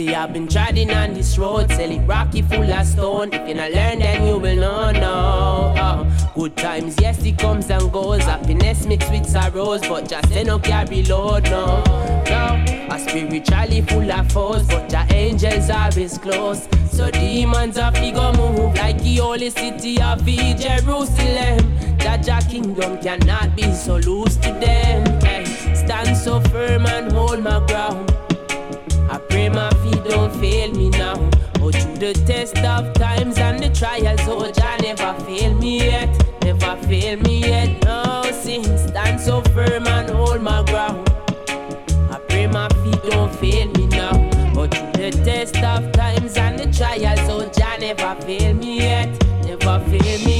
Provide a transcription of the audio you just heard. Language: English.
I've been treading on this road, sell it rocky full of stone. If you not learn, then you will know, no. Good times, yes, it comes and goes. Happiness mixed with sorrows, but just they no carry load, no. A spiritually full of foes, but the angels always close. So demons have to go move like the holy city of Jerusalem. That your kingdom cannot be so loose to them. Hey, stand so firm and hold my ground. I pray my feet don't fail me now. Oh, through the test of times and the trials, oh, Jah never fail me yet. Never fail me yet, no, sing. Stand so firm and hold my ground. I pray my feet don't fail me now. Oh, through the test of times and the trials, oh, Jah never fail me yet. Never fail me